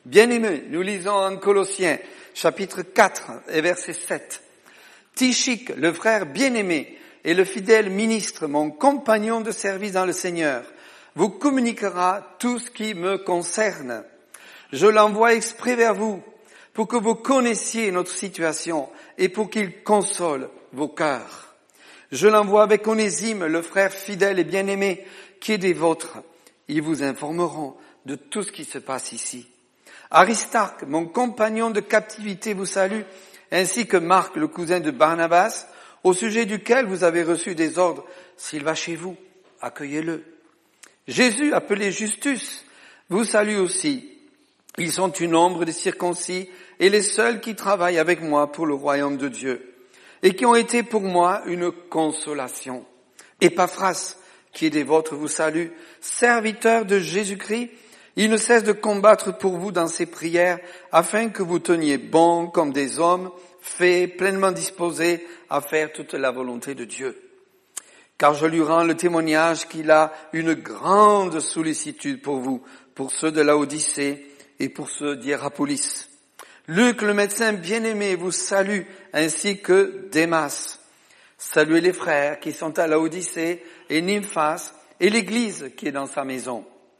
Bien-aimés, nous lisons en Colossiens, chapitre 4 et verset 7. Tychique, le frère bien-aimé et le fidèle ministre, mon compagnon de service dans le Seigneur, vous communiquera tout ce qui me concerne. Je l'envoie exprès vers vous pour que vous connaissiez notre situation et pour qu'il console vos cœurs. Je l'envoie avec Onésime, le frère fidèle et bien-aimé, qui est des vôtres. Ils vous informeront de tout ce qui se passe ici. Aristarque, mon compagnon de captivité, vous salue, ainsi que Marc, le cousin de Barnabas, au sujet duquel vous avez reçu des ordres. S'il va chez vous, accueillez-le. Jésus, appelé Justus, vous salue aussi. Ils sont une ombre des circoncis et les seuls qui travaillent avec moi pour le royaume de Dieu et qui ont été pour moi une consolation. Épaphras, qui est des vôtres, vous salue, serviteur de Jésus-Christ. Il ne cesse de combattre pour vous dans ses prières afin que vous teniez bon comme des hommes faits, pleinement disposés à faire toute la volonté de Dieu. Car je lui rends le témoignage qu'il a une grande sollicitude pour vous, pour ceux de Laodicée et pour ceux d'Hiérapolis. Luc, le médecin bien-aimé, vous salue, ainsi que Démas. Saluez les frères qui sont à Laodicée et Nymphas et l'Église qui est dans sa maison.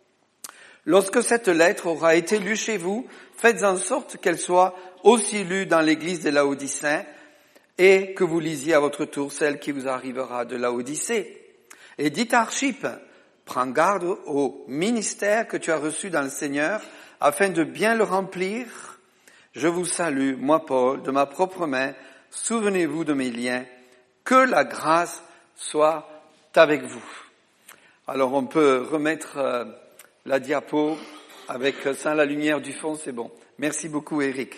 Lorsque cette lettre aura été lue chez vous, faites en sorte qu'elle soit aussi lue dans l'Église des Laodicéens et que vous lisiez à votre tour celle qui vous arrivera de Laodicée. Et dites à Archippe, prends garde au ministère que tu as reçu dans le Seigneur afin de bien le remplir. Je vous salue, moi Paul, de ma propre main. Souvenez-vous de mes liens. Que la grâce soit avec vous. Alors on peut remettre la diapo avec sans la lumière du fond, c'est bon. Merci beaucoup Eric.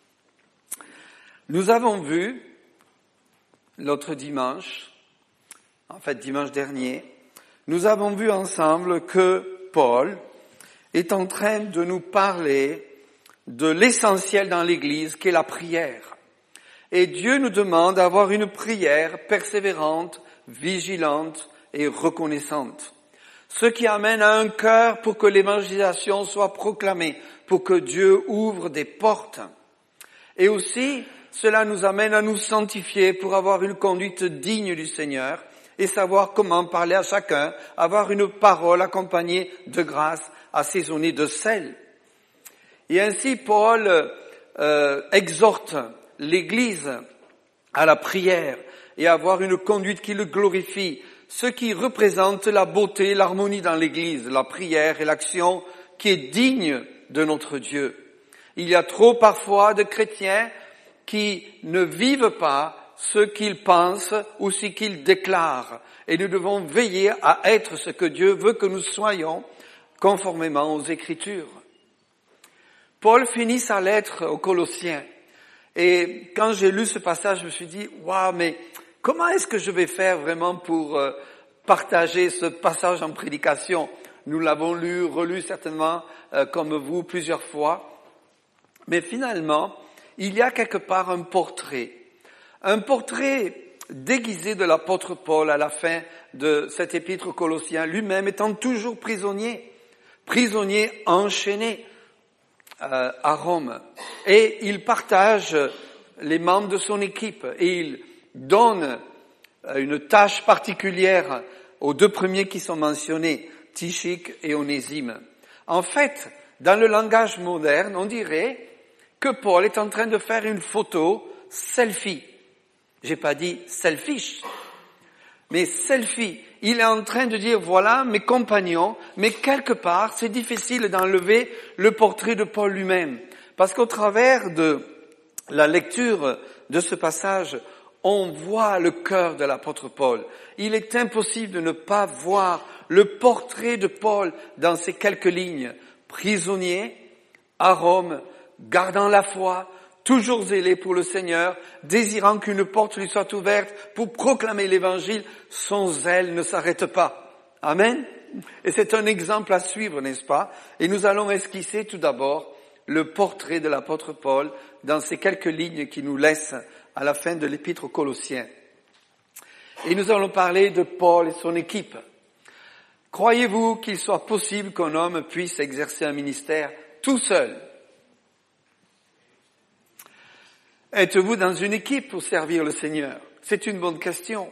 Nous avons vu l'autre dimanche, en fait dimanche dernier, nous avons vu ensemble que Paul est en train de nous parler de l'essentiel dans l'Église, qui est la prière. Et Dieu nous demande d'avoir une prière persévérante, vigilante et reconnaissante. Ce qui amène à un cœur pour que l'évangélisation soit proclamée, pour que Dieu ouvre des portes. Et aussi, cela nous amène à nous sanctifier pour avoir une conduite digne du Seigneur et savoir comment parler à chacun, avoir une parole accompagnée de grâce, assaisonnée de sel. Et ainsi, Paul exhorte l'Église à la prière et à avoir une conduite qui le glorifie, ce qui représente la beauté, l'harmonie dans l'Église, la prière et l'action qui est digne de notre Dieu. Il y a trop parfois de chrétiens qui ne vivent pas ce qu'ils pensent ou ce qu'ils déclarent. Et nous devons veiller à être ce que Dieu veut que nous soyons conformément aux Écritures. Paul finit sa lettre aux Colossiens. Et quand j'ai lu ce passage, je me suis dit, waouh, mais comment est-ce que je vais faire vraiment pour partager ce passage en prédication? Nous l'avons lu, relu certainement, comme vous, plusieurs fois. Mais finalement, il y a quelque part un portrait déguisé de l'apôtre Paul à la fin de cet épître aux Colossiens, lui-même étant toujours prisonnier enchaîné à Rome. Et il partage les membres de son équipe et il donne une tâche particulière aux deux premiers qui sont mentionnés, Tychique et Onésime. En fait, dans le langage moderne, on dirait que Paul est en train de faire une photo selfie. J'ai pas dit selfish, mais selfie. Il est en train de dire, voilà mes compagnons, mais quelque part, c'est difficile d'enlever le portrait de Paul lui-même. Parce qu'au travers de la lecture de ce passage, on voit le cœur de l'apôtre Paul. Il est impossible de ne pas voir le portrait de Paul dans ces quelques lignes. Prisonnier à Rome, gardant la foi, toujours zélé pour le Seigneur, désirant qu'une porte lui soit ouverte pour proclamer l'Évangile, son zèle ne s'arrête pas. Amen. Et c'est un exemple à suivre, n'est-ce pas? Et nous allons esquisser tout d'abord le portrait de l'apôtre Paul dans ces quelques lignes qui nous laissent à la fin de l'épître aux Colossiens. Et nous allons parler de Paul et son équipe. Croyez-vous qu'il soit possible qu'un homme puisse exercer un ministère tout seul? Êtes-vous dans une équipe pour servir le Seigneur? C'est une bonne question.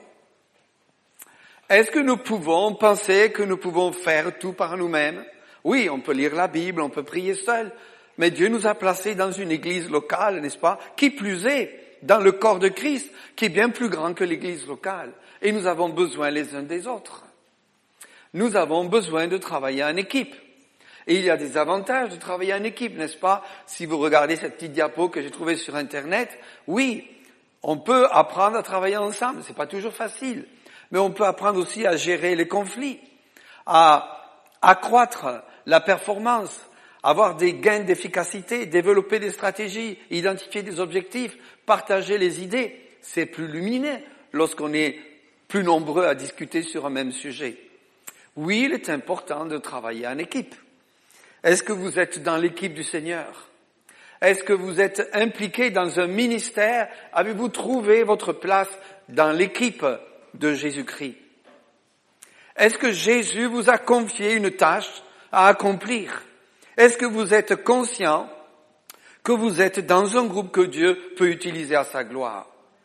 Est-ce que nous pouvons penser que nous pouvons faire tout par nous-mêmes? Oui, on peut lire la Bible, on peut prier seul, mais Dieu nous a placés dans une église locale, n'est-ce pas? Qui plus est, dans le corps de Christ, qui est bien plus grand que l'église locale. Et nous avons besoin les uns des autres. Nous avons besoin de travailler en équipe. Et il y a des avantages de travailler en équipe, n'est-ce pas? Si vous regardez cette petite diapo que j'ai trouvée sur Internet, oui, on peut apprendre à travailler ensemble. C'est pas toujours facile. Mais on peut apprendre aussi à gérer les conflits, à accroître la performance, avoir des gains d'efficacité, développer des stratégies, identifier des objectifs, partager les idées. C'est plus lumineux lorsqu'on est plus nombreux à discuter sur un même sujet. Oui, il est important de travailler en équipe. Est-ce que vous êtes dans l'équipe du Seigneur? Est-ce que vous êtes impliqué dans un ministère? Avez-vous trouvé votre place dans l'équipe de Jésus-Christ? Est-ce que Jésus vous a confié une tâche à accomplir? Est-ce que vous êtes conscient que vous êtes dans un groupe que Dieu peut utiliser à sa gloire?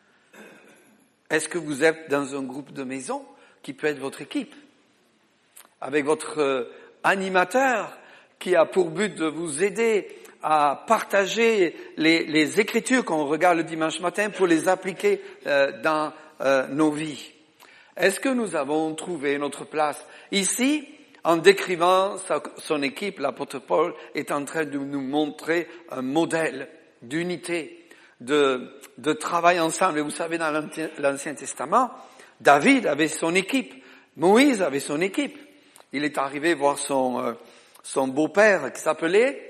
Est-ce que vous êtes dans un groupe de maison qui peut être votre équipe? Avec votre animateur qui a pour but de vous aider à partager les Écritures qu'on regarde le dimanche matin pour les appliquer dans nos vies. Est-ce que nous avons trouvé notre place? Ici, en décrivant son équipe, l'apôtre Paul est en train de nous montrer un modèle d'unité, de travail ensemble. Et vous savez, dans l'Ancien Testament, David avait son équipe, Moïse avait son équipe. Il est arrivé voir son beau-père qui s'appelait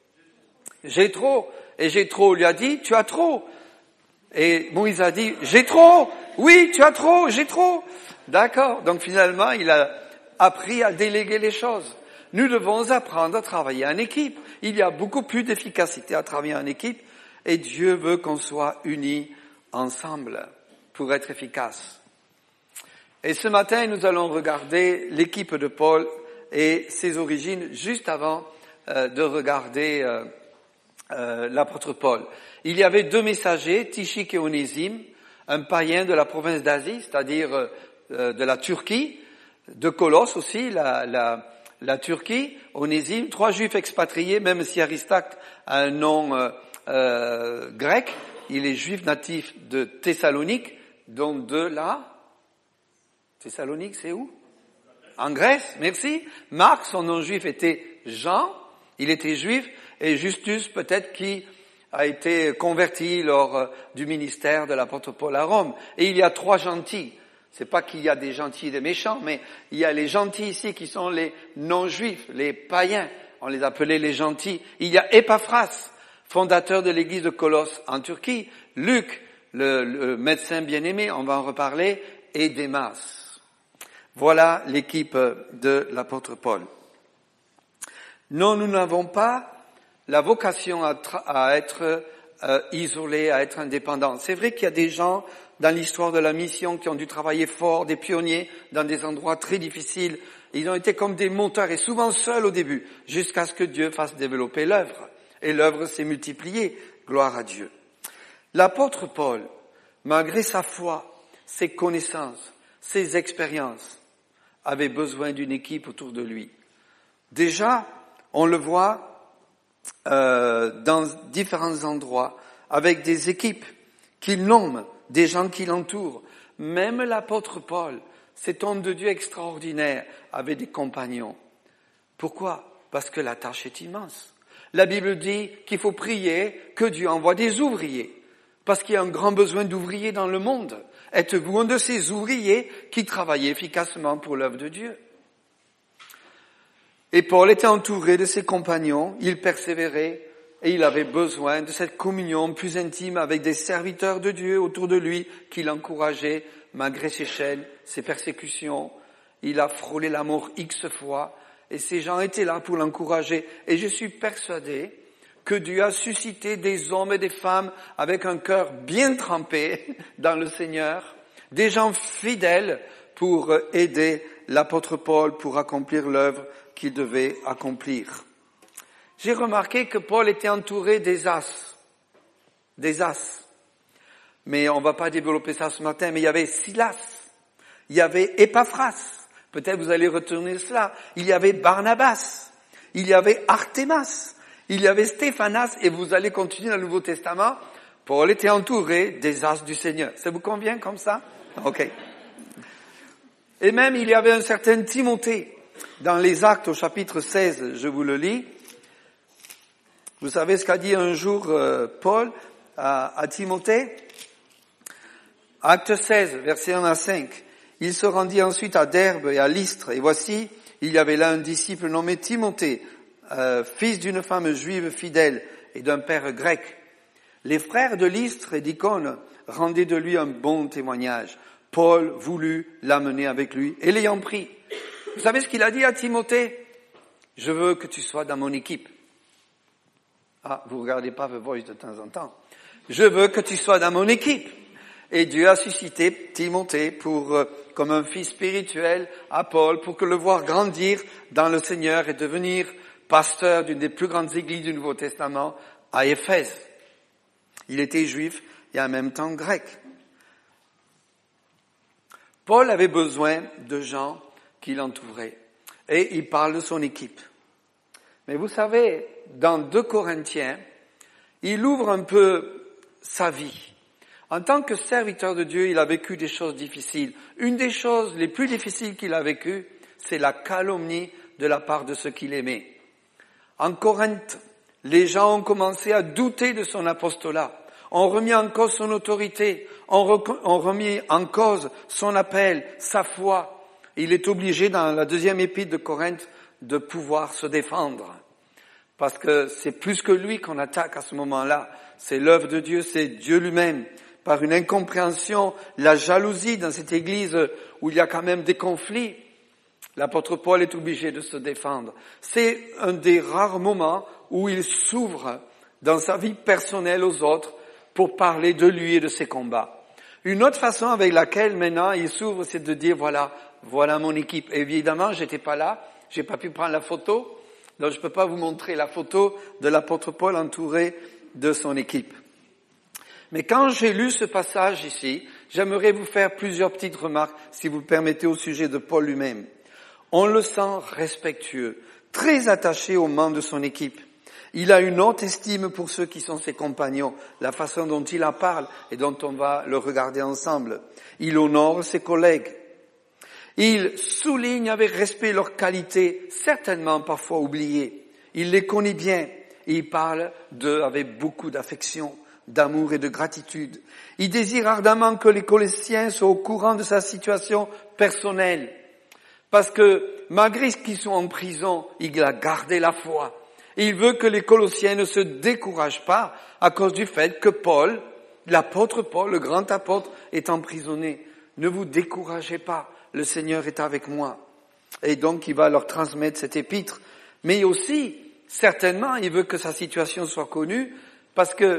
Jéthro. Et Jéthro lui a dit, tu as trop. Et Moïse a dit, j'ai trop. Oui, tu as trop, j'ai trop. D'accord. Donc finalement, il a appris à déléguer les choses. Nous devons apprendre à travailler en équipe. Il y a beaucoup plus d'efficacité à travailler en équipe. Et Dieu veut qu'on soit unis ensemble pour être efficace. Et ce matin, nous allons regarder l'équipe de Paul et ses origines juste avant de regarder l'apôtre Paul. Il y avait deux messagers, Tychique et Onésime, un païen de la province d'Asie, c'est-à-dire de la Turquie, de Colosse aussi, la Turquie, Onésime, 3 juifs expatriés, même si Aristarque a un nom grec, il est juif natif de Thessalonique, donc de la... Thessalonique, c'est où? En Grèce, merci. Marc, son nom juif était Jean, il était juif, et Justus, peut-être, qui a été converti lors du ministère de l'apôtre Paul à Rome. Et il y a 3 gentils. C'est pas qu'il y a des gentils et des méchants, mais il y a les gentils ici qui sont les non-juifs, les païens. On les appelait les gentils. Il y a Épaphras, fondateur de l'église de Colosse en Turquie. Luc, le médecin bien-aimé, on va en reparler, et Démas. Voilà l'équipe de l'apôtre Paul. Non, nous n'avons pas la vocation à être isolés, à être indépendants. C'est vrai qu'il y a des gens dans l'histoire de la mission qui ont dû travailler fort, des pionniers dans des endroits très difficiles. Ils ont été comme des monteurs et souvent seuls au début, jusqu'à ce que Dieu fasse développer l'œuvre. Et l'œuvre s'est multipliée. Gloire à Dieu. L'apôtre Paul, malgré sa foi, ses connaissances, ses expériences, avait besoin d'une équipe autour de lui. Déjà, on le voit dans différents endroits, avec des équipes qu'il nomme, des gens qui l'entourent. Même l'apôtre Paul, cet homme de Dieu extraordinaire, avait des compagnons. Pourquoi? Parce que la tâche est immense. La Bible dit qu'il faut prier que Dieu envoie des ouvriers, parce qu'il y a un grand besoin d'ouvriers dans le monde. Êtes-vous un de ces ouvriers qui travaillent efficacement pour l'œuvre de Dieu? Et Paul était entouré de ses compagnons, il persévérait et il avait besoin de cette communion plus intime avec des serviteurs de Dieu autour de lui qui l'encourageaient malgré ses chaînes, ses persécutions. Il a frôlé la mort X fois et ces gens étaient là pour l'encourager. Et je suis persuadé que Dieu a suscité des hommes et des femmes avec un cœur bien trempé dans le Seigneur, des gens fidèles pour aider l'apôtre Paul pour accomplir l'œuvre qu'il devait accomplir. J'ai remarqué que Paul était entouré des as. Des as. mais on va pas développer ça ce matin, mais il y avait Silas, il y avait Épaphras, peut-être vous allez retourner cela, il y avait Barnabas, il y avait Artémas, il y avait Stéphanas, et vous allez continuer dans le Nouveau Testament. Paul était entouré des astres du Seigneur. Ça vous convient comme ça? Ok. Et même il y avait un certain Timothée. Dans les Actes au chapitre 16, je vous le lis. Vous savez ce qu'a dit un jour Paul à Timothée? Acte 16, verset 1 à 5. Il se rendit ensuite à Derbe et à Lystre, et voici, il y avait là un disciple nommé Timothée, fils d'une femme juive fidèle et d'un père grec. Les frères de Lystre et d'Icône rendaient de lui un bon témoignage. Paul voulut l'amener avec lui et l'ayant pris. Vous savez ce qu'il a dit à Timothée? Je veux que tu sois dans mon équipe. Ah, vous regardez pas The Voice de temps en temps. Je veux que tu sois dans mon équipe. Et Dieu a suscité Timothée comme un fils spirituel à Paul pour que le voir grandir dans le Seigneur et devenir pasteur d'une des plus grandes églises du Nouveau Testament à Éphèse. Il était juif et en même temps grec. Paul avait besoin de gens qui l'entouraient. Et il parle de son équipe. Mais vous savez, dans 2 Corinthiens, il ouvre un peu sa vie. En tant que serviteur de Dieu, il a vécu des choses difficiles. Une des choses les plus difficiles qu'il a vécues, c'est la calomnie de la part de ceux qu'il aimait. En Corinthe, les gens ont commencé à douter de son apostolat, ont remis en cause son autorité, ont remis en cause son appel, sa foi. Il est obligé, dans la 2e épître de Corinthe, de pouvoir se défendre. Parce que c'est plus que lui qu'on attaque à ce moment-là. C'est l'œuvre de Dieu, c'est Dieu lui-même. Par une incompréhension, la jalousie dans cette église où il y a quand même des conflits, l'apôtre Paul est obligé de se défendre. C'est un des rares moments où il s'ouvre dans sa vie personnelle aux autres pour parler de lui et de ses combats. Une autre façon avec laquelle maintenant il s'ouvre, c'est de dire voilà mon équipe. Évidemment, j'étais pas là, j'ai pas pu prendre la photo, donc je peux pas vous montrer la photo de l'apôtre Paul entouré de son équipe. Mais quand j'ai lu ce passage ici, j'aimerais vous faire plusieurs petites remarques, si vous le permettez, au sujet de Paul lui-même. On le sent respectueux, très attaché aux membres de son équipe. Il a une haute estime pour ceux qui sont ses compagnons, la façon dont il en parle et dont on va le regarder ensemble. Il honore ses collègues. Il souligne avec respect leurs qualités, certainement parfois oubliées. Il les connaît bien et il parle d'eux avec beaucoup d'affection, d'amour et de gratitude. Il désire ardemment que les Colossiens soient au courant de sa situation personnelle. Parce que malgré qu'ils sont en prison, il a gardé la foi. Et il veut que les Colossiens ne se découragent pas à cause du fait que Paul, l'apôtre Paul, le grand apôtre, est emprisonné. Ne vous découragez pas, le Seigneur est avec moi. Et donc il va leur transmettre cet épître. Mais aussi, certainement, il veut que sa situation soit connue parce que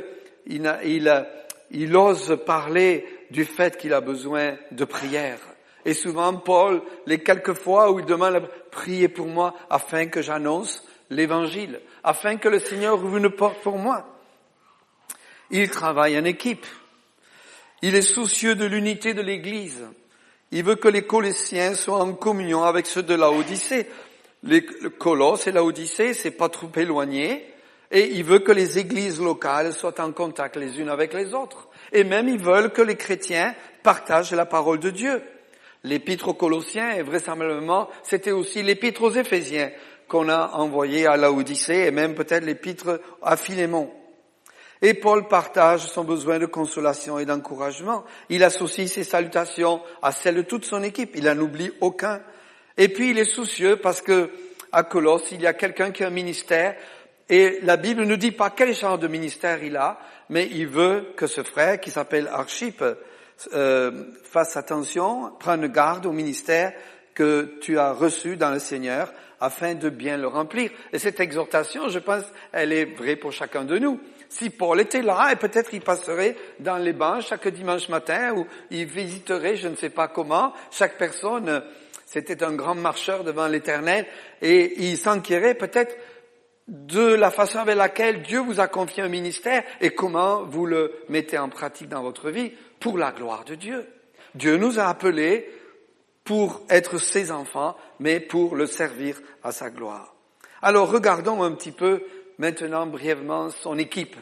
il ose parler du fait qu'il a besoin de prière. Et souvent, Paul, les quelques fois où il demande « Priez pour moi afin que j'annonce l'évangile, afin que le Seigneur ouvre une porte pour moi. » Il travaille en équipe. Il est soucieux de l'unité de l'Église. Il veut que les Colossiens soient en communion avec ceux de Laodicée. Le Colosse et Laodicée, c'est pas trop éloigné. Et il veut que les églises locales soient en contact les unes avec les autres. Et même ils veulent que les chrétiens partagent la parole de Dieu. L'épître aux Colossiens, et vraisemblablement, c'était aussi l'épître aux Éphésiens qu'on a envoyé à Laodicée, et même peut-être l'épître à Philémon. Et Paul partage son besoin de consolation et d'encouragement. Il associe ses salutations à celles de toute son équipe. Il n'en oublie aucun. Et puis il est soucieux parce que à Colosse, il y a quelqu'un qui a un ministère, et la Bible ne dit pas quel genre de ministère il a, mais il veut que ce frère, qui s'appelle Archippe, fasse attention, prenne garde au ministère que tu as reçu dans le Seigneur, afin de bien le remplir. Et cette exhortation, je pense, elle est vraie pour chacun de nous. Si Paul était là, et peut-être il passerait dans les bancs chaque dimanche matin, ou il visiterait, je ne sais pas comment, chaque personne, c'était un grand marcheur devant l'Éternel, et il s'enquérait peut-être de la façon avec laquelle Dieu vous a confié un ministère et comment vous le mettez en pratique dans votre vie pour la gloire de Dieu. Dieu nous a appelés pour être ses enfants, mais pour le servir à sa gloire. Alors regardons un petit peu maintenant brièvement son équipe.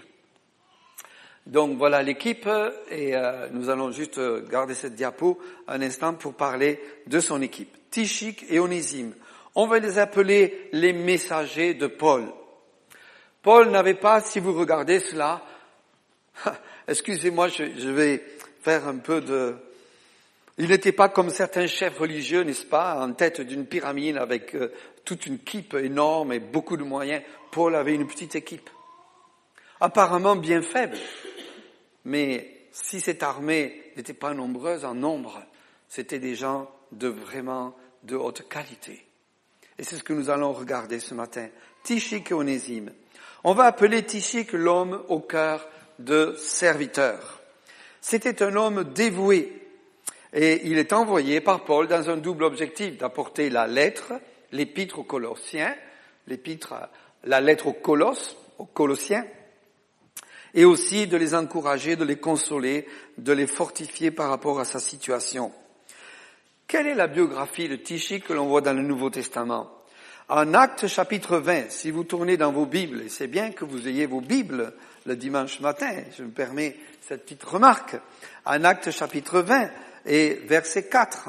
Donc voilà l'équipe et nous allons juste garder cette diapo un instant pour parler de son équipe. Tychik et Onésime. On va les appeler les messagers de Paul. Paul n'avait pas, si vous regardez cela, excusez-moi, je vais faire un peu de... Il n'était pas comme certains chefs religieux, n'est-ce pas, en tête d'une pyramide avec toute une équipe énorme et beaucoup de moyens. Paul avait une petite équipe, apparemment bien faible. Mais si cette armée n'était pas nombreuse en nombre, c'était des gens vraiment de haute qualité. Et c'est ce que nous allons regarder ce matin. Tychik et Onésime. On va appeler Tychik l'homme au cœur de serviteur. C'était un homme dévoué. Et il est envoyé par Paul dans un double objectif, d'apporter la lettre, l'épître aux Colossiens, la lettre aux Colossiens, et aussi de les encourager, de les consoler, de les fortifier par rapport à sa situation. Quelle est la biographie de Tychik que l'on voit dans le Nouveau Testament? En Actes chapitre 20, si vous tournez dans vos Bibles, et c'est bien que vous ayez vos Bibles le dimanche matin, je me permets cette petite remarque. En Actes chapitre 20 et verset 4,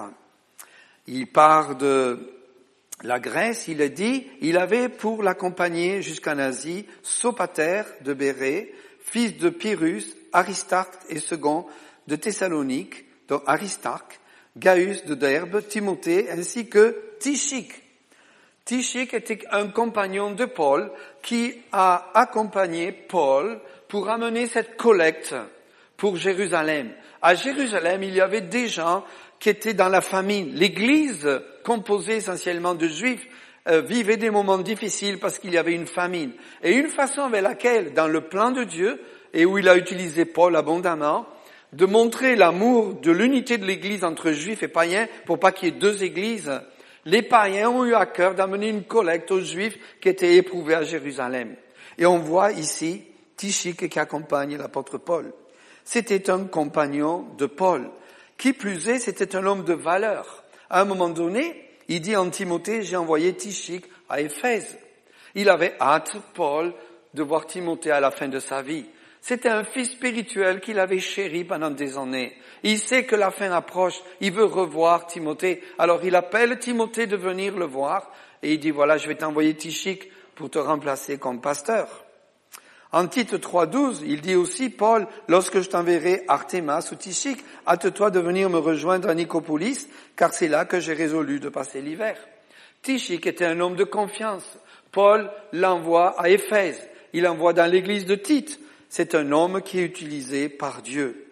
il part de la Grèce, il est dit, il avait pour l'accompagner jusqu'en Asie Sopater de Bérée, fils de Pyrrhus, Aristarque et second de Thessalonique, donc Aristarque, Gaius de Derbe, Timothée, ainsi que Tychik. Tychik était un compagnon de Paul qui a accompagné Paul pour amener cette collecte pour Jérusalem. À Jérusalem, il y avait des gens qui étaient dans la famine. L'Église, composée essentiellement de Juifs, vivait des moments difficiles parce qu'il y avait une famine. Et une façon avec laquelle, dans le plan de Dieu, et où il a utilisé Paul abondamment, de montrer l'amour de l'unité de l'Église entre Juifs et païens, pour pas qu'il y ait deux Églises, les païens ont eu à cœur d'amener une collecte aux Juifs qui étaient éprouvés à Jérusalem. Et on voit ici Tychik qui accompagne l'apôtre Paul. C'était un compagnon de Paul. Qui plus est, c'était un homme de valeur. À un moment donné, il dit en Timothée, j'ai envoyé Tychik à Éphèse. Il avait hâte, Paul, de voir Timothée à la fin de sa vie. C'était un fils spirituel qu'il avait chéri pendant des années. Il sait que la fin approche, il veut revoir Timothée. Alors il appelle Timothée de venir le voir et il dit, voilà, je vais t'envoyer Tychik pour te remplacer comme pasteur. En Tite 3,12, il dit aussi, Paul, lorsque je t'enverrai Artémas ou Tychik, hâte-toi de venir me rejoindre à Nicopolis, car c'est là que j'ai résolu de passer l'hiver. Tychik était un homme de confiance. Paul l'envoie à Éphèse. Il l'envoie dans l'église de Tite. C'est un homme qui est utilisé par Dieu.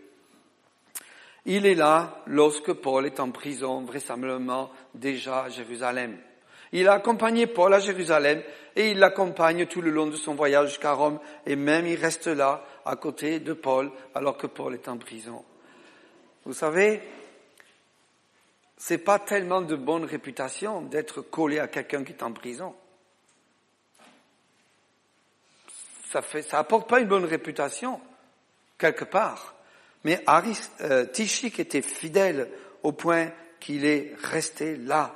Il est là lorsque Paul est en prison, vraisemblablement déjà à Jérusalem. Il a accompagné Paul à Jérusalem et il l'accompagne tout le long de son voyage jusqu'à Rome et même il reste là à côté de Paul alors que Paul est en prison. Vous savez, c'est pas tellement de bonne réputation d'être collé à quelqu'un qui est en prison. Ça apporte pas une bonne réputation, quelque part. Mais Tychik était fidèle au point qu'il est resté là.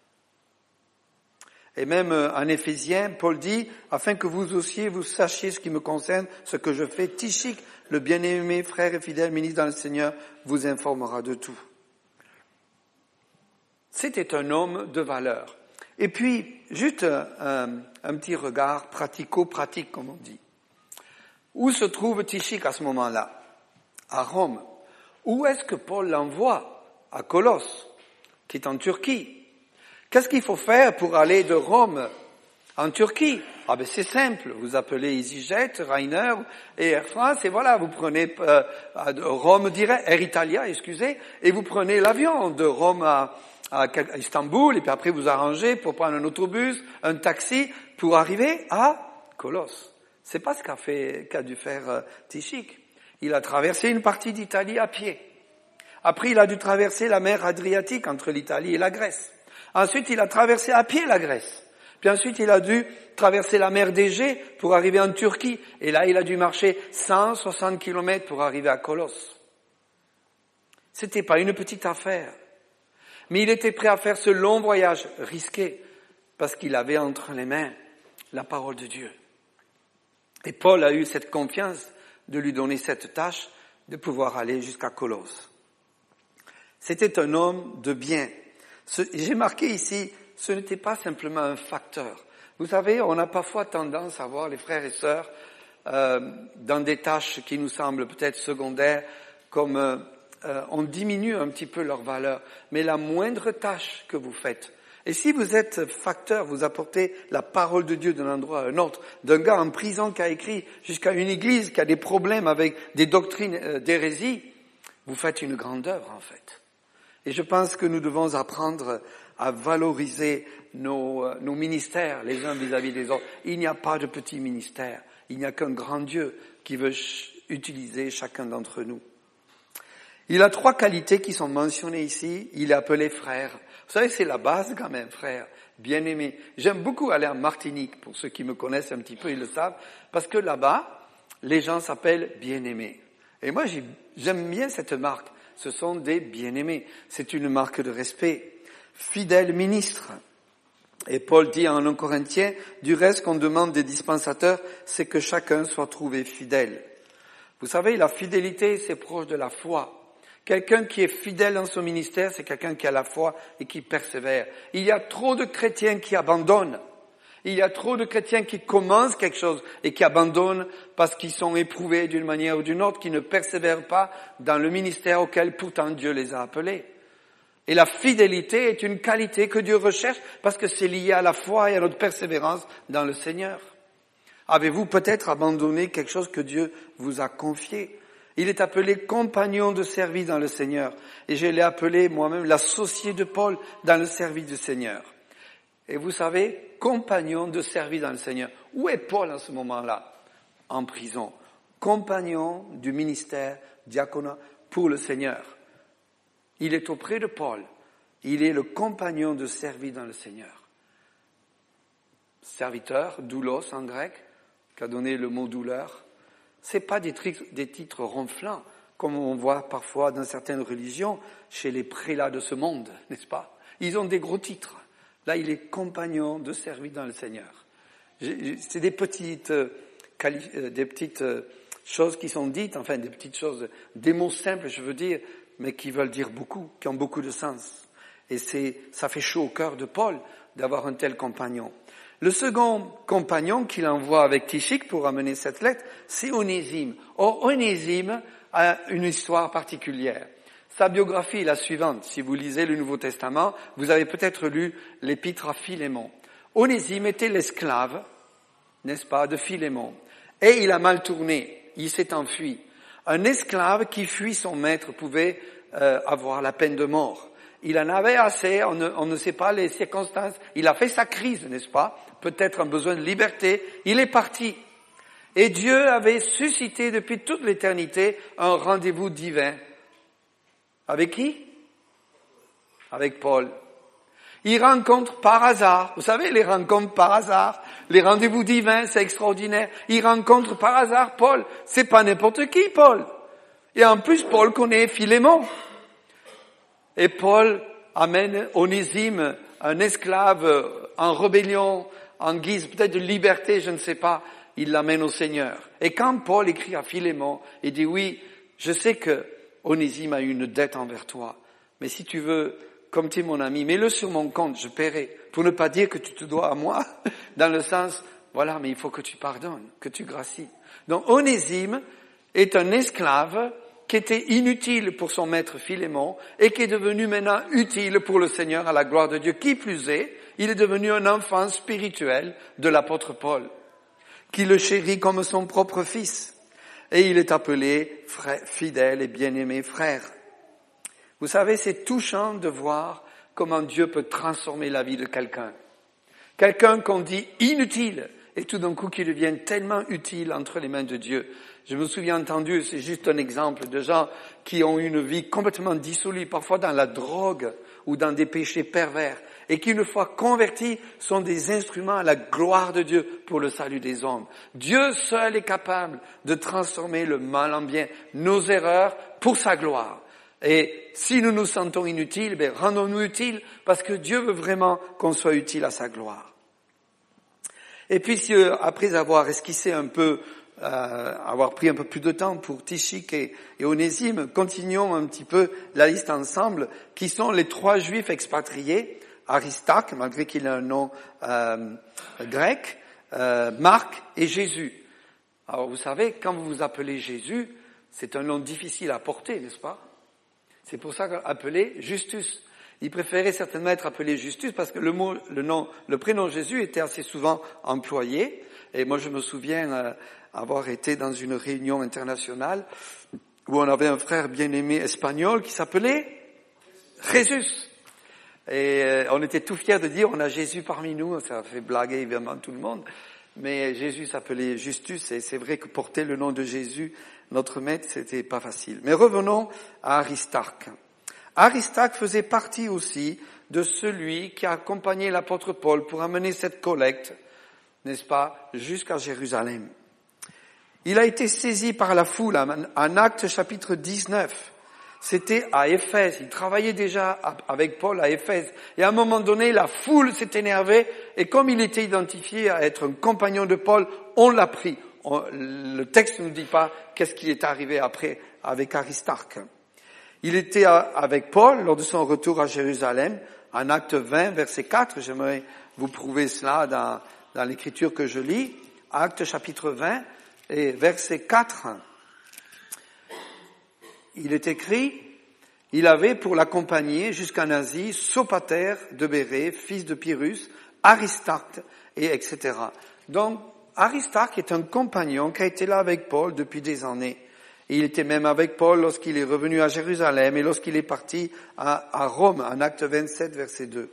Et même en Éphésiens, Paul dit, afin que vous aussi vous sachiez ce qui me concerne, ce que je fais, Tychik, le bien-aimé frère et fidèle ministre dans le Seigneur, vous informera de tout. C'était un homme de valeur. Et puis, juste un petit regard pratico-pratique, comme on dit. Où se trouve Tychik à ce moment-là? À Rome. Où est-ce que Paul l'envoie? À Colosse, qui est en Turquie. Qu'est-ce qu'il faut faire pour aller de Rome en Turquie? Ah ben c'est simple, vous appelez EasyJet, Ryanair et Air France, et voilà, vous prenez Rome direct, Air Italia, excusez, et vous prenez l'avion de Rome à Istanbul, et puis après vous arrangez pour prendre un autobus, un taxi, pour arriver à Colosse. C'est pas ce qu'a dû faire Tychik. Il a traversé une partie d'Italie à pied. Après, il a dû traverser la mer Adriatique entre l'Italie et la Grèce. Ensuite, il a traversé à pied la Grèce. Puis ensuite, il a dû traverser la mer d'Égée pour arriver en Turquie. Et là, il a dû marcher 160 kilomètres pour arriver à Colosse. C'était pas une petite affaire. Mais il était prêt à faire ce long voyage risqué parce qu'il avait entre les mains la parole de Dieu. Et Paul a eu cette confiance de lui donner cette tâche de pouvoir aller jusqu'à Colosse. C'était un homme de bien. J'ai marqué ici, ce n'était pas simplement un facteur. Vous savez, on a parfois tendance à voir les frères et sœurs dans des tâches qui nous semblent peut-être secondaires, comme on diminue un petit peu leur valeur. Mais la moindre tâche que vous faites, et si vous êtes facteur, vous apportez la parole de Dieu d'un endroit à un autre, d'un gars en prison qui a écrit jusqu'à une église qui a des problèmes avec des doctrines d'hérésie, vous faites une grande œuvre en fait. Et je pense que nous devons apprendre à valoriser nos ministères les uns vis-à-vis des autres. Il n'y a pas de petit ministère. Il n'y a qu'un grand Dieu qui veut utiliser chacun d'entre nous. Il a 3 qualités qui sont mentionnées ici. Il est appelé frère. Vous savez, c'est la base quand même, frère, bien-aimé. J'aime beaucoup aller en Martinique, pour ceux qui me connaissent un petit peu, ils le savent, parce que là-bas, les gens s'appellent bien-aimés. Et moi, j'aime bien cette marque. Ce sont des bien-aimés. C'est une marque de respect. Fidèle ministre. Et Paul dit en 1 Corinthiens, du reste qu'on demande des dispensateurs, c'est que chacun soit trouvé fidèle. Vous savez, la fidélité, c'est proche de la foi. Quelqu'un qui est fidèle dans son ministère, c'est quelqu'un qui a la foi et qui persévère. Il y a trop de chrétiens qui abandonnent. Il y a trop de chrétiens qui commencent quelque chose et qui abandonnent parce qu'ils sont éprouvés d'une manière ou d'une autre, qui ne persévèrent pas dans le ministère auquel pourtant Dieu les a appelés. Et la fidélité est une qualité que Dieu recherche parce que c'est lié à la foi et à notre persévérance dans le Seigneur. Avez-vous peut-être abandonné quelque chose que Dieu vous a confié? Il est appelé compagnon de service dans le Seigneur. Et je l'ai appelé moi-même l'associé de Paul dans le service du Seigneur. Et vous savez, compagnon de service dans le Seigneur. Où est Paul en ce moment-là? En prison. Compagnon du ministère diaconat pour le Seigneur. Il est auprès de Paul. Il est le compagnon de service dans le Seigneur. Serviteur, doulos en grec, qui a donné le mot douleur. C'est pas des titres ronflants, comme on voit parfois dans certaines religions, chez les prélats de ce monde, n'est-ce pas? Ils ont des gros titres. Là, il est compagnon de service dans le Seigneur. C'est des petites choses qui sont dites, enfin des petites choses, des mots simples, je veux dire, mais qui veulent dire beaucoup, qui ont beaucoup de sens. Et ça fait chaud au cœur de Paul d'avoir un tel compagnon. Le second compagnon qu'il envoie avec Tychik pour amener cette lettre, c'est Onésime. Or, Onésime a une histoire particulière. Sa biographie est la suivante. Si vous lisez le Nouveau Testament, vous avez peut-être lu l'épître à Philémon. Onésime était l'esclave, n'est-ce pas, de Philémon. Et il a mal tourné. Il s'est enfui. Un esclave qui fuit son maître pouvait avoir la peine de mort. Il en avait assez, on ne sait pas les circonstances. Il a fait sa crise, n'est-ce pas? Peut-être un besoin de liberté. Il est parti. Et Dieu avait suscité depuis toute l'éternité un rendez-vous divin. Avec qui? Avec Paul. Il rencontre par hasard. Vous savez, les rencontres par hasard, les rendez-vous divins, c'est extraordinaire. Il rencontre par hasard Paul. C'est pas n'importe qui, Paul. Et en plus, Paul connaît Philémon. Et Paul amène Onésime, un esclave en rébellion, en guise peut-être de liberté, je ne sais pas, il l'amène au Seigneur. Et quand Paul écrit à Philémon, il dit, oui, je sais que Onésime a une dette envers toi, mais si tu veux, comme tu es mon ami, mets-le sur mon compte, je paierai, pour ne pas dire que tu te dois à moi, dans le sens, voilà, mais il faut que tu pardonnes, que tu gracies. Donc Onésime est un esclave qui était inutile pour son maître Philémon et qui est devenu maintenant utile pour le Seigneur à la gloire de Dieu. Qui plus est, il est devenu un enfant spirituel de l'apôtre Paul, qui le chérit comme son propre fils. Et il est appelé fidèle et bien-aimé frère. Vous savez, c'est touchant de voir comment Dieu peut transformer la vie de quelqu'un. Quelqu'un qu'on dit inutile et tout d'un coup qui deviennent tellement utiles entre les mains de Dieu. Je me souviens entendu, c'est juste un exemple, de gens qui ont une vie complètement dissolue, parfois dans la drogue ou dans des péchés pervers, et qui, une fois convertis, sont des instruments à la gloire de Dieu pour le salut des hommes. Dieu seul est capable de transformer le mal en bien, nos erreurs pour sa gloire. Et si nous nous sentons inutiles, rendons-nous utiles, parce que Dieu veut vraiment qu'on soit utile à sa gloire. Et puis, après avoir esquissé un peu, avoir pris un peu plus de temps pour Tychik et Onésime, continuons un petit peu la liste ensemble, qui sont les 3 Juifs expatriés, Aristarque, malgré qu'il a un nom grec, Marc et Jésus. Alors vous savez, quand vous vous appelez Jésus, c'est un nom difficile à porter, n'est-ce pas? C'est pour ça qu'on l'appelait Justus. Il préférait certainement être appelé Justus parce que le prénom Jésus était assez souvent employé. Et moi, je me souviens avoir été dans une réunion internationale où on avait un frère bien-aimé espagnol qui s'appelait Jésus. Et on était tout fiers de dire on a Jésus parmi nous. Ça a fait blaguer évidemment tout le monde. Mais Jésus s'appelait Justus et c'est vrai que porter le nom de Jésus, notre maître, c'était pas facile. Mais revenons à Aristarque. Aristarque faisait partie aussi de celui qui a accompagné l'apôtre Paul pour amener cette collecte, n'est-ce pas, jusqu'à Jérusalem. Il a été saisi par la foule en Actes chapitre 19. C'était à Éphèse. Il travaillait déjà avec Paul à Éphèse. Et à un moment donné, la foule s'est énervée et comme il était identifié à être un compagnon de Paul, on l'a pris. Le texte ne nous dit pas qu'est-ce qui est arrivé après avec Aristarque. Il était avec Paul lors de son retour à Jérusalem, en Acte 20, verset 4. J'aimerais vous prouver cela dans l'écriture que je lis. Acte chapitre 20 et verset 4. Il est écrit, il avait pour l'accompagner jusqu'en Asie Sopater de Bérée, fils de Pyrrhus, Aristarque, et etc. Donc, Aristarque est un compagnon qui a été là avec Paul depuis des années. Et il était même avec Paul lorsqu'il est revenu à Jérusalem et lorsqu'il est parti à Rome, en Acte 27, verset 2.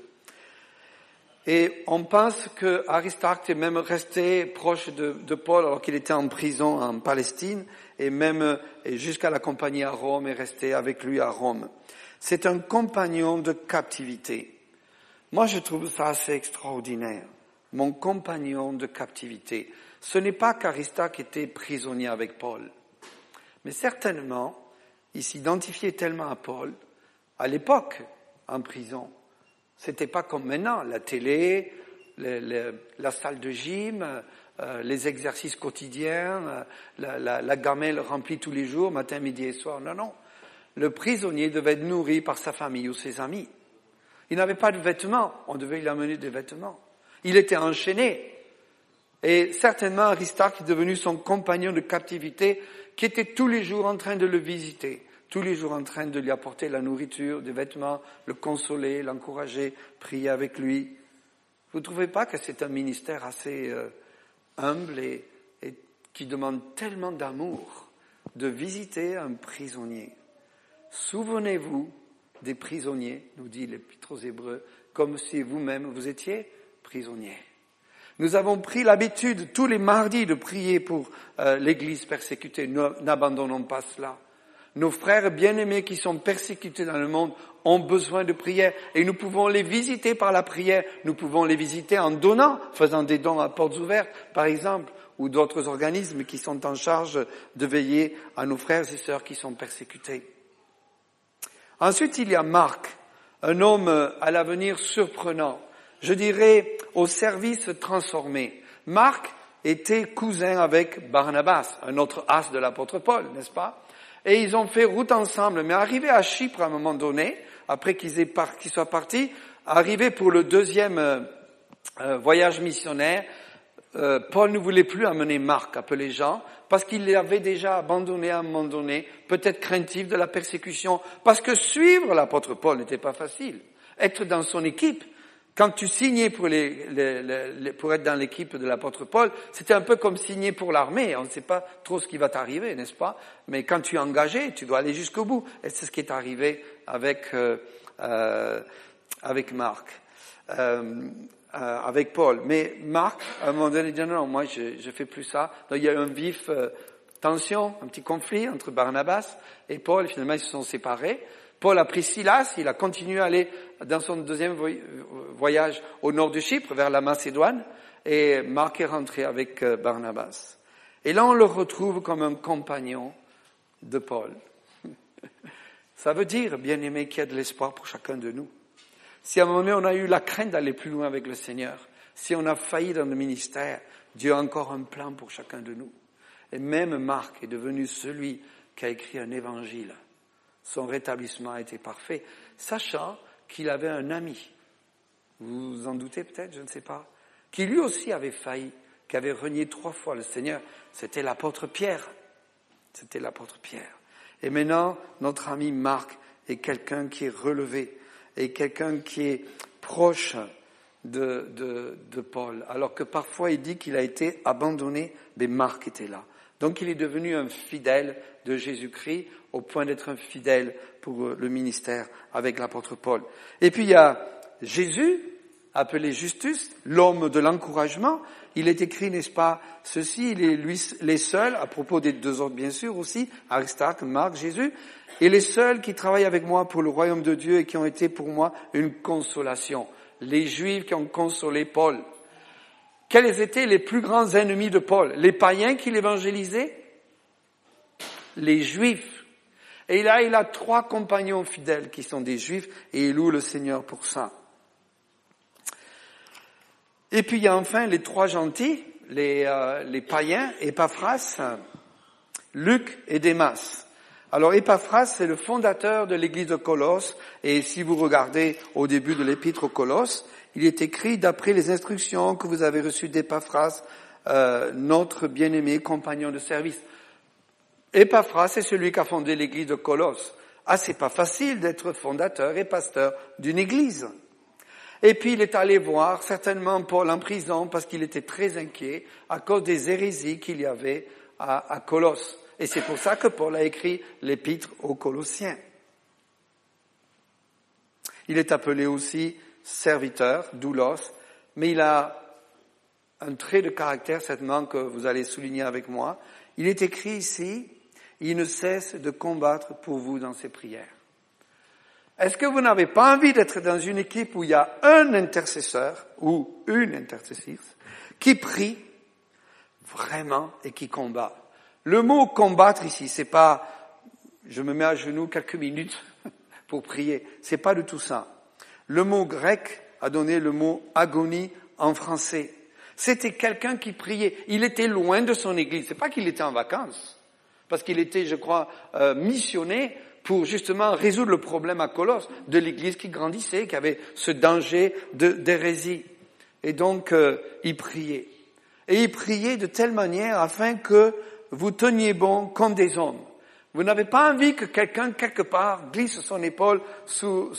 Et on pense que Aristarque est même resté proche de Paul alors qu'il était en prison en Palestine et même jusqu'à l'accompagner à Rome et rester avec lui à Rome. C'est un compagnon de captivité. Moi, je trouve ça assez extraordinaire. Mon compagnon de captivité. Ce n'est pas qu'Aristarque était prisonnier avec Paul. Mais certainement, il s'identifiait tellement à Paul, à l'époque, en prison. C'était pas comme maintenant, la télé, la salle de gym, les exercices quotidiens, la gamelle remplie tous les jours, matin, midi et soir. Non, non. Le prisonnier devait être nourri par sa famille ou ses amis. Il n'avait pas de vêtements, on devait lui amener des vêtements. Il était enchaîné. Et certainement, Aristarque est devenu son compagnon de captivité qui était tous les jours en train de le visiter, tous les jours en train de lui apporter la nourriture, des vêtements, le consoler, l'encourager, prier avec lui. Vous ne trouvez pas que c'est un ministère assez humble et qui demande tellement d'amour de visiter un prisonnier? Souvenez-vous des prisonniers, nous dit l'Épître aux Hébreux, comme si vous-même vous étiez prisonnier. Nous avons pris l'habitude tous les mardis de prier pour l'Église persécutée. N'abandonnons pas cela. Nos frères bien-aimés qui sont persécutés dans le monde ont besoin de prière et nous pouvons les visiter par la prière. Nous pouvons les visiter en donnant, faisant des dons à portes ouvertes, par exemple, ou d'autres organismes qui sont en charge de veiller à nos frères et sœurs qui sont persécutés. Ensuite, il y a Marc, un homme à l'avenir surprenant. Je dirais au service transformé. Marc était cousin avec Barnabas, un autre as de l'apôtre Paul, n'est-ce pas? Et ils ont fait route ensemble. Mais arrivé à Chypre à un moment donné, après qu'ils soient partis, arrivé pour le deuxième voyage missionnaire, Paul ne voulait plus amener Marc, appelé Jean, parce qu'il l'avait déjà abandonné à un moment donné, peut-être craintif de la persécution, parce que suivre l'apôtre Paul n'était pas facile. Être dans son équipe, quand tu signais pour être dans l'équipe de l'apôtre Paul, c'était un peu comme signer pour l'armée. On ne sait pas trop ce qui va t'arriver, n'est-ce pas? Mais quand tu es engagé, tu dois aller jusqu'au bout. Et c'est ce qui est arrivé avec Marc. avec Paul. Mais Marc, à un moment donné, dit non, moi je fais plus ça. Donc il y a eu un vif tension, un petit conflit entre Barnabas et Paul. Et finalement, ils se sont séparés. Paul a pris Silas, il a continué à aller dans son deuxième voyage au nord de Chypre, vers la Macédoine. Et Marc est rentré avec Barnabas. Et là, on le retrouve comme un compagnon de Paul. Ça veut dire, bien aimé, qu'il y a de l'espoir pour chacun de nous. Si à un moment donné, on a eu la crainte d'aller plus loin avec le Seigneur, si on a failli dans le ministère, Dieu a encore un plan pour chacun de nous. Et même Marc est devenu celui qui a écrit un évangile. Son rétablissement a été parfait, sachant qu'il avait un ami. Vous vous en doutez peut-être, je ne sais pas. Qui lui aussi avait failli, qui avait renié 3 fois le Seigneur. C'était l'apôtre Pierre. C'était l'apôtre Pierre. Et maintenant, notre ami Marc est quelqu'un qui est relevé et quelqu'un qui est proche de Paul. Alors que parfois il dit qu'il a été abandonné, mais Marc était là. Donc il est devenu un fidèle de Jésus-Christ au point d'être un fidèle pour le ministère avec l'apôtre Paul. Et puis il y a Jésus, appelé Justus, l'homme de l'encouragement. Il est écrit, n'est-ce pas, ceci, il est lui, les seuls, à propos des 2 autres bien sûr aussi, Aristarque, Marc, Jésus, et les seuls qui travaillent avec moi pour le royaume de Dieu et qui ont été pour moi une consolation. Les Juifs qui ont consolé Paul. Quels étaient les plus grands ennemis de Paul? Les païens qui l'évangélisaient? Les Juifs. Et là, il a 3 compagnons fidèles qui sont des Juifs et il loue le Seigneur pour ça. Et puis il y a enfin les 3 gentils, les païens, Épaphras, Luc et Démas. Alors Épaphras, c'est le fondateur de l'église de Colosse, et si vous regardez au début de l'épître aux Colosses, il est écrit d'après les instructions que vous avez reçues d'Épaphras, notre bien-aimé compagnon de service. Épaphras, c'est celui qui a fondé l'église de Colosse. Ah, c'est pas facile d'être fondateur et pasteur d'une église. Et puis il est allé voir certainement Paul en prison parce qu'il était très inquiet à cause des hérésies qu'il y avait à Colosse. Et c'est pour ça que Paul a écrit l'épître aux Colossiens. Il est appelé aussi serviteur, doulos, mais il a un trait de caractère certainement que vous allez souligner avec moi. Il est écrit ici, il ne cesse de combattre pour vous dans ses prières. Est-ce que vous n'avez pas envie d'être dans une équipe où il y a un intercesseur ou une intercessrice qui prie vraiment et qui combat? Le mot combattre ici, c'est pas je me mets à genoux quelques minutes pour prier. C'est pas du tout ça. Le mot grec a donné le mot agonie en français. C'était quelqu'un qui priait. Il était loin de son église. C'est pas qu'il était en vacances. Parce qu'il était, je crois, missionné pour justement résoudre le problème à Colosse de l'église qui grandissait, qui avait ce danger d'hérésie. Et donc, il priait. Et il priait de telle manière afin que vous teniez bon comme des hommes. Vous n'avez pas envie que quelqu'un, quelque part, glisse son épaule sous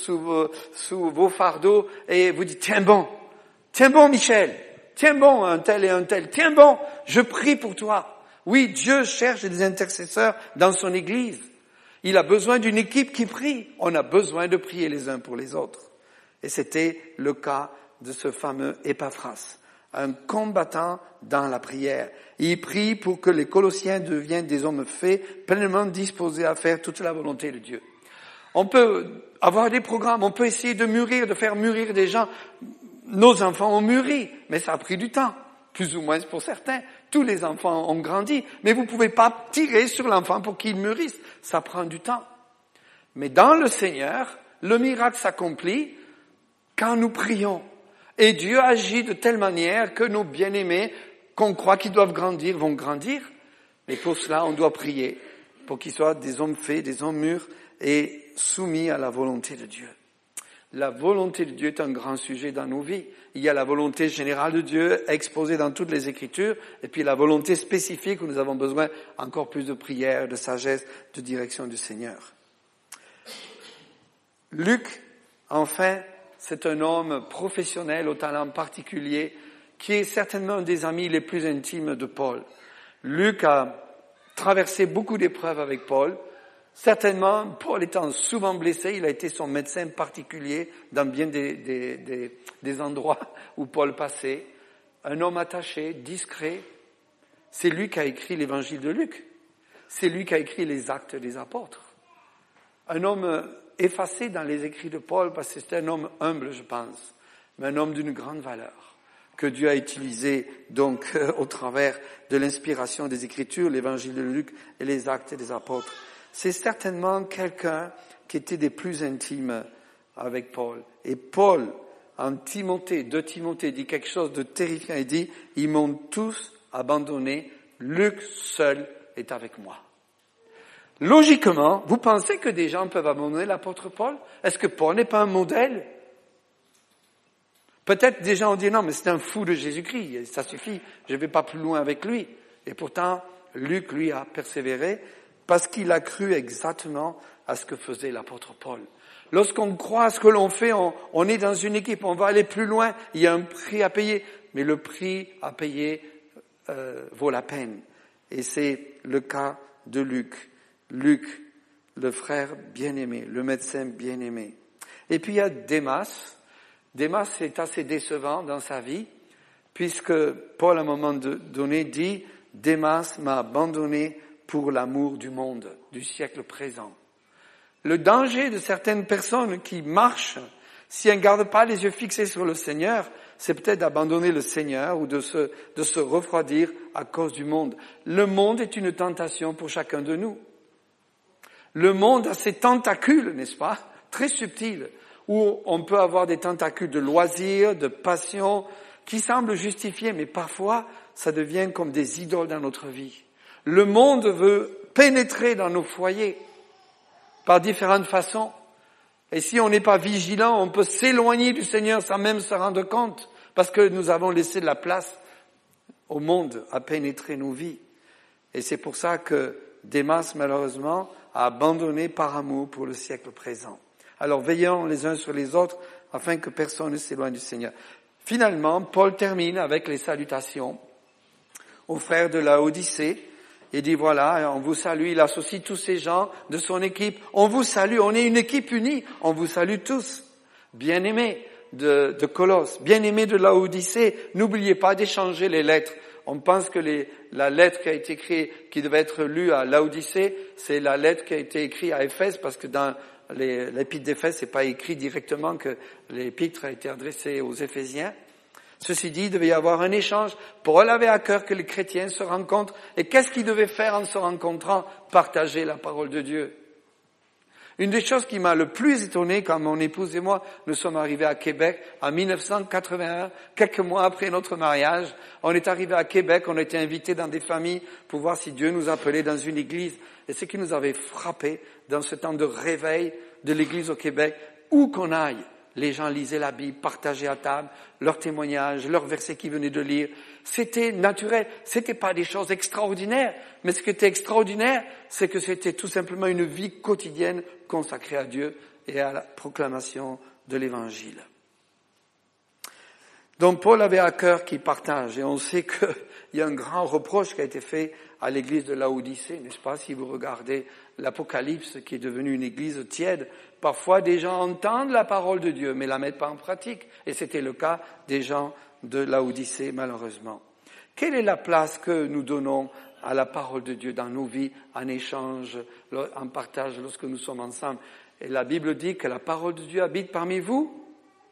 vos fardeaux et vous dit, tiens bon Michel, tiens bon un tel et un tel, tiens bon, je prie pour toi. Oui, Dieu cherche des intercesseurs dans son église. Il a besoin d'une équipe qui prie. On a besoin de prier les uns pour les autres. Et c'était le cas de ce fameux Épaphras, un combattant dans la prière. Il prie pour que les Colossiens deviennent des hommes faits, pleinement disposés à faire toute la volonté de Dieu. On peut avoir des programmes, on peut essayer de mûrir, de faire mûrir des gens. Nos enfants ont mûri, mais ça a pris du temps, plus ou moins pour certains. Tous les enfants ont grandi, mais vous ne pouvez pas tirer sur l'enfant pour qu'il mûrisse. Ça prend du temps. Mais dans le Seigneur, le miracle s'accomplit quand nous prions. Et Dieu agit de telle manière que nos bien-aimés, qu'on croit qu'ils doivent grandir, vont grandir. Mais pour cela, on doit prier pour qu'ils soient des hommes faits, des hommes mûrs et soumis à la volonté de Dieu. La volonté de Dieu est un grand sujet dans nos vies. Il y a la volonté générale de Dieu exposée dans toutes les Écritures, et puis la volonté spécifique où nous avons besoin encore plus de prière, de sagesse, de direction du Seigneur. Luc, enfin, c'est un homme professionnel au talent particulier qui est certainement un des amis les plus intimes de Paul. Luc a traversé beaucoup d'épreuves avec Paul. Certainement, Paul étant souvent blessé, il a été son médecin particulier dans bien des endroits où Paul passait. Un homme attaché, discret. C'est lui qui a écrit l'évangile de Luc. C'est lui qui a écrit les actes des apôtres. Un homme effacé dans les écrits de Paul parce que c'était un homme humble, je pense, mais un homme d'une grande valeur que Dieu a utilisé donc au travers de l'inspiration des Écritures, l'évangile de Luc et les actes des apôtres. C'est certainement quelqu'un qui était des plus intimes avec Paul. Et Paul, en Timothée, 2 Timothée, dit quelque chose de terrifiant. Il dit, ils m'ont tous abandonné, Luc seul est avec moi. Logiquement, vous pensez que des gens peuvent abandonner l'apôtre Paul? Est-ce que Paul n'est pas un modèle? Peut-être des gens ont dit non, mais c'est un fou de Jésus-Christ, ça suffit, je ne vais pas plus loin avec lui. Et pourtant, Luc, lui, a persévéré parce qu'il a cru exactement à ce que faisait l'apôtre Paul. Lorsqu'on croit à ce que l'on fait, on est dans une équipe, on va aller plus loin, il y a un prix à payer, mais le prix à payer vaut la peine. Et c'est le cas de Luc. Luc, le frère bien-aimé, le médecin bien-aimé. Et puis il y a Démas. Démas est assez décevant dans sa vie, puisque Paul, à un moment donné, dit « Démas m'a abandonné pour l'amour du monde, du siècle présent ». Le danger de certaines personnes qui marchent, si elles ne gardent pas les yeux fixés sur le Seigneur, c'est peut-être d'abandonner le Seigneur ou de se refroidir à cause du monde. Le monde est une tentation pour chacun de nous. Le monde a ses tentacules, n'est-ce pas, très subtils, où on peut avoir des tentacules de loisirs, de passion, qui semblent justifiés, mais parfois, ça devient comme des idoles dans notre vie. Le monde veut pénétrer dans nos foyers par différentes façons. Et si on n'est pas vigilant, on peut s'éloigner du Seigneur sans même se rendre compte, parce que nous avons laissé de la place au monde à pénétrer nos vies. Et c'est pour ça que Démas, malheureusement, a abandonné par amour pour le siècle présent. Alors veillons les uns sur les autres afin que personne ne s'éloigne du Seigneur. Finalement, Paul termine avec les salutations aux frères de Laodicée. Il dit voilà, on vous salue, il associe tous ces gens de son équipe. On vous salue, on est une équipe unie, on vous salue tous. Bien-aimés de Colosse, bien-aimés de Laodicée, n'oubliez pas d'échanger les lettres. On pense que la lettre qui a été écrite, qui devait être lue à Laodicée, c'est la lettre qui a été écrite à Éphèse, parce que dans l'épître d'Éphèse, c'est pas écrit directement que l'épître a été adressée aux Éphésiens. Ceci dit, il devait y avoir un échange. Paul avait à cœur que les chrétiens se rencontrent. Et qu'est-ce qu'ils devaient faire en se rencontrant? Partager la parole de Dieu. Une des choses qui m'a le plus étonné quand mon épouse et moi, nous sommes arrivés à Québec en 1981, quelques mois après notre mariage. On est arrivés à Québec, on a été invités dans des familles pour voir si Dieu nous appelait dans une église. Et ce qui nous avait frappé dans ce temps de réveil de l'église au Québec, où qu'on aille, les gens lisaient la Bible, partageaient à table leurs témoignages, leurs versets qu'ils venaient de lire. C'était naturel. C'était pas des choses extraordinaires. Mais ce qui était extraordinaire, c'est que c'était tout simplement une vie quotidienne consacrée à Dieu et à la proclamation de l'Évangile. Donc Paul avait à cœur qu'il partage. Et on sait qu'il y a un grand reproche qui a été fait à l'église de Laodicée, n'est-ce pas? Si vous regardez l'Apocalypse, qui est devenue une église tiède, parfois des gens entendent la parole de Dieu, mais la mettent pas en pratique. Et c'était le cas des gens de Laodicée, malheureusement. Quelle est la place que nous donnons à la parole de Dieu dans nos vies, en échange, en partage lorsque nous sommes ensemble? Et la Bible dit que la parole de Dieu habite parmi vous.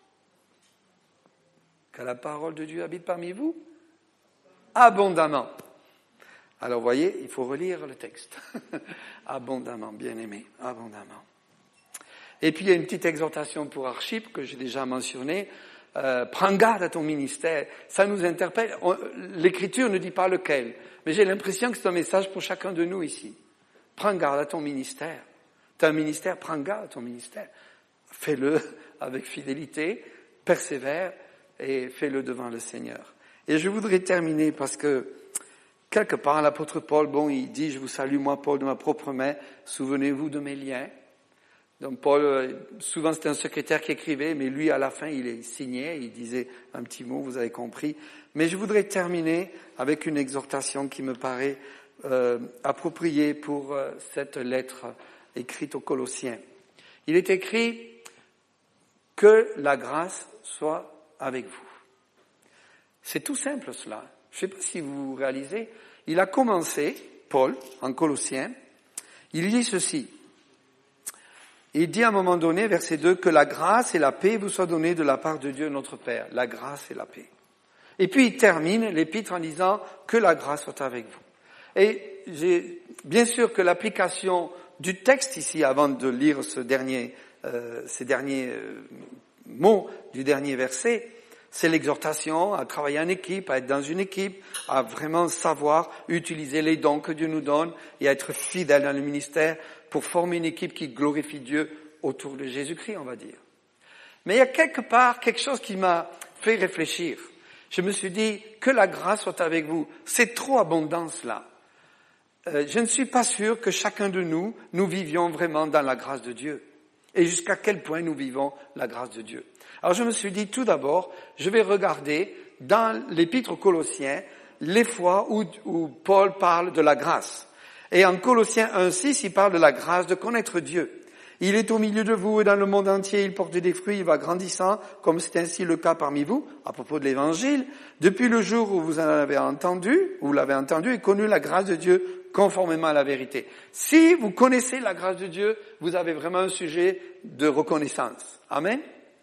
Que la parole de Dieu habite parmi vous abondamment. Alors, voyez, il faut relire le texte. Abondamment, bien-aimé, abondamment. Et puis, il y a une petite exhortation pour Archip, que j'ai déjà mentionnée. Prends garde à ton ministère. Ça nous interpelle. L'Écriture ne dit pas lequel. Mais j'ai l'impression que c'est un message pour chacun de nous ici. Prends garde à ton ministère. Tu as un ministère, prends garde à ton ministère. Fais-le avec fidélité, persévère et fais-le devant le Seigneur. Et je voudrais terminer parce que quelque part, l'apôtre Paul, il dit, je vous salue, moi, Paul, de ma propre main, souvenez-vous de mes liens. Donc Paul, souvent c'était un secrétaire qui écrivait, mais lui, à la fin, il signait, il disait un petit mot, vous avez compris. Mais je voudrais terminer avec une exhortation qui me paraît appropriée pour cette lettre écrite aux Colossiens. Il est écrit que la grâce soit avec vous. C'est tout simple cela. Je ne sais pas si vous réalisez. Il a commencé, Paul, en Colossiens, il dit ceci. Il dit à un moment donné, verset 2, que la grâce et la paix vous soient données de la part de Dieu notre Père. La grâce et la paix. Et puis il termine l'épître en disant que la grâce soit avec vous. Et bien sûr que l'application du texte ici, avant de lire ces derniers mots du dernier verset, c'est l'exhortation à travailler en équipe, à être dans une équipe, à vraiment savoir utiliser les dons que Dieu nous donne et à être fidèle dans le ministère pour former une équipe qui glorifie Dieu autour de Jésus-Christ, on va dire. Mais il y a quelque part quelque chose qui m'a fait réfléchir. Je me suis dit que la grâce soit avec vous. C'est trop abondant cela. Je ne suis pas sûr que chacun de nous vivions vraiment dans la grâce de Dieu. Et jusqu'à quel point nous vivons la grâce de Dieu. Alors je me suis dit tout d'abord, je vais regarder dans l'épître aux Colossiens les fois où Paul parle de la grâce. Et en Colossiens 1:6, il parle de la grâce de connaître Dieu. Il est au milieu de vous et dans le monde entier, il porte des fruits, il va grandissant, comme c'est ainsi le cas parmi vous, à propos de l'Évangile, depuis le jour où vous l'avez entendu et connu la grâce de Dieu conformément à la vérité. Si vous connaissez la grâce de Dieu, vous avez vraiment un sujet de reconnaissance. Amen.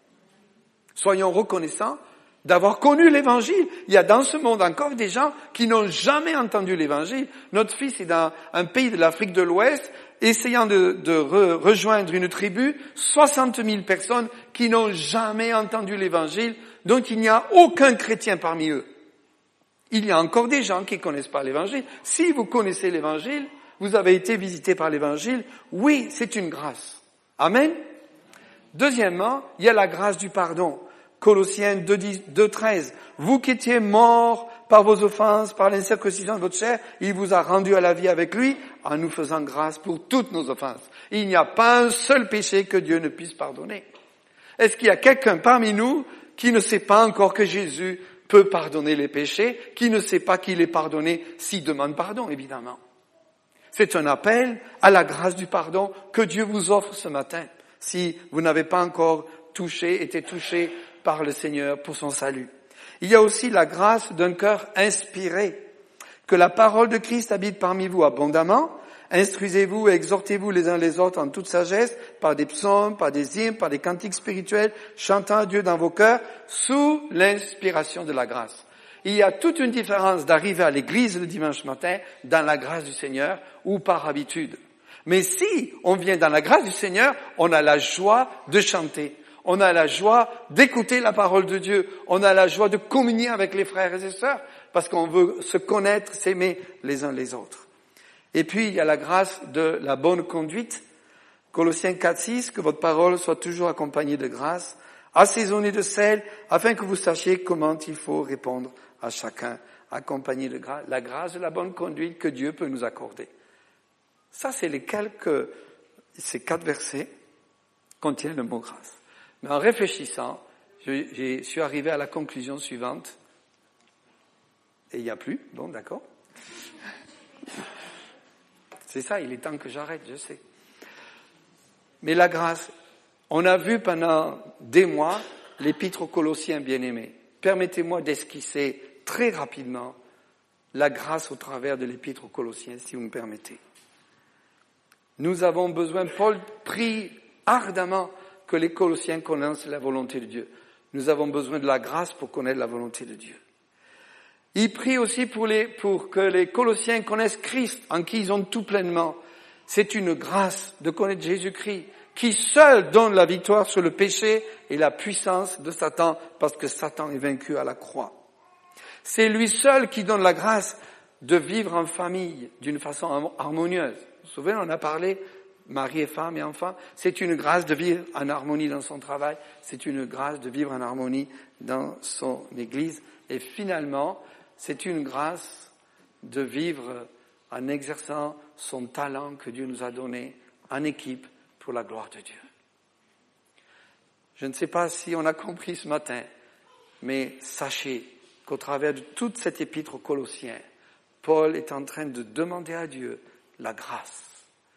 Soyons reconnaissants d'avoir connu l'Évangile. Il y a dans ce monde encore des gens qui n'ont jamais entendu l'Évangile. Notre fils est dans un pays de l'Afrique de l'Ouest, essayant de rejoindre une tribu, 60 000 personnes qui n'ont jamais entendu l'Évangile, donc il n'y a aucun chrétien parmi eux. Il y a encore des gens qui ne connaissent pas l'Évangile. Si vous connaissez l'Évangile, vous avez été visité par l'Évangile, oui, c'est une grâce. Amen. Deuxièmement, il y a la grâce du pardon. Colossiens 2:13. Vous qui étiez morts par vos offenses, par l'incirconcision de votre chair, il vous a rendu à la vie avec lui en nous faisant grâce pour toutes nos offenses. Il n'y a pas un seul péché que Dieu ne puisse pardonner. Est-ce qu'il y a quelqu'un parmi nous qui ne sait pas encore que Jésus peut pardonner les péchés, qui ne sait pas qu'il est pardonné s'il demande pardon, évidemment? C'est un appel à la grâce du pardon que Dieu vous offre ce matin, si vous n'avez pas encore été touché par le Seigneur pour son salut. Il y a aussi la grâce d'un cœur inspiré. Que la parole de Christ habite parmi vous abondamment. Instruisez-vous et exhortez-vous les uns les autres en toute sagesse, par des psaumes, par des hymnes, par des cantiques spirituels, chantant à Dieu dans vos cœurs, sous l'inspiration de la grâce. Il y a toute une différence d'arriver à l'église le dimanche matin dans la grâce du Seigneur ou par habitude. Mais si on vient dans la grâce du Seigneur, on a la joie de chanter. On a la joie d'écouter la parole de Dieu. On a la joie de communier avec les frères et les sœurs parce qu'on veut se connaître, s'aimer les uns les autres. Et puis, il y a la grâce de la bonne conduite. Colossiens 4:6, que votre parole soit toujours accompagnée de grâce, assaisonnée de sel, afin que vous sachiez comment il faut répondre à chacun, accompagnée de grâce. La grâce de la bonne conduite que Dieu peut nous accorder. Ça, c'est ces 4 versets contiennent le mot grâce. Mais en réfléchissant, je suis arrivé à la conclusion suivante. Et il n'y a plus, bon, d'accord. C'est ça, il est temps que j'arrête, je sais. Mais la grâce, on a vu pendant des mois l'épître aux Colossiens bien-aimés. Permettez-moi d'esquisser très rapidement la grâce au travers de l'épître aux Colossiens, si vous me permettez. Nous avons besoin, Paul prie ardemment que les Colossiens connaissent la volonté de Dieu. Nous avons besoin de la grâce pour connaître la volonté de Dieu. Il prie aussi pour que les Colossiens connaissent Christ, en qui ils ont tout pleinement. C'est une grâce de connaître Jésus-Christ, qui seul donne la victoire sur le péché et la puissance de Satan, parce que Satan est vaincu à la croix. C'est lui seul qui donne la grâce de vivre en famille d'une façon harmonieuse. Vous vous souvenez, on a parlé mari et femme et enfants, c'est une grâce de vivre en harmonie dans son travail, c'est une grâce de vivre en harmonie dans son église, et finalement, c'est une grâce de vivre en exerçant son talent que Dieu nous a donné en équipe pour la gloire de Dieu. Je ne sais pas si on a compris ce matin, mais sachez qu'au travers de toute cette épître aux Colossiens, Paul est en train de demander à Dieu la grâce.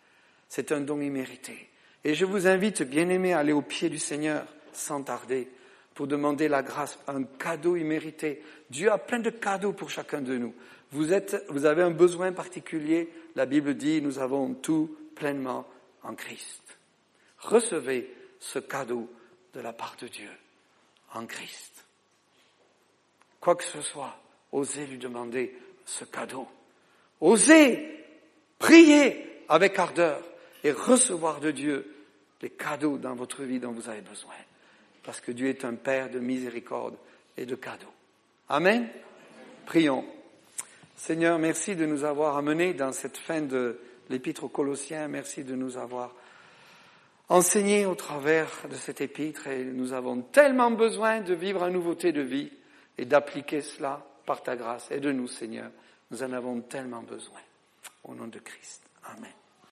C'est un don immérité. Et je vous invite, bien-aimés, à aller au pied du Seigneur sans tarder pour demander la grâce, un cadeau immérité. Dieu a plein de cadeaux pour chacun de nous. Vous avez un besoin particulier. La Bible dit, nous avons tout pleinement en Christ. Recevez ce cadeau de la part de Dieu en Christ. Quoi que ce soit, osez lui demander ce cadeau. Osez prier avec ardeur et recevoir de Dieu les cadeaux dans votre vie dont vous avez besoin. Parce que Dieu est un Père de miséricorde et de cadeaux. Amen. Prions. Seigneur, merci de nous avoir amenés dans cette fin de l'épître aux Colossiens. Merci de nous avoir enseigné au travers de cette épître. Et nous avons tellement besoin de vivre en nouveauté de vie et d'appliquer cela par ta grâce. Aide-nous, Seigneur. Nous en avons tellement besoin. Au nom de Christ. Amen.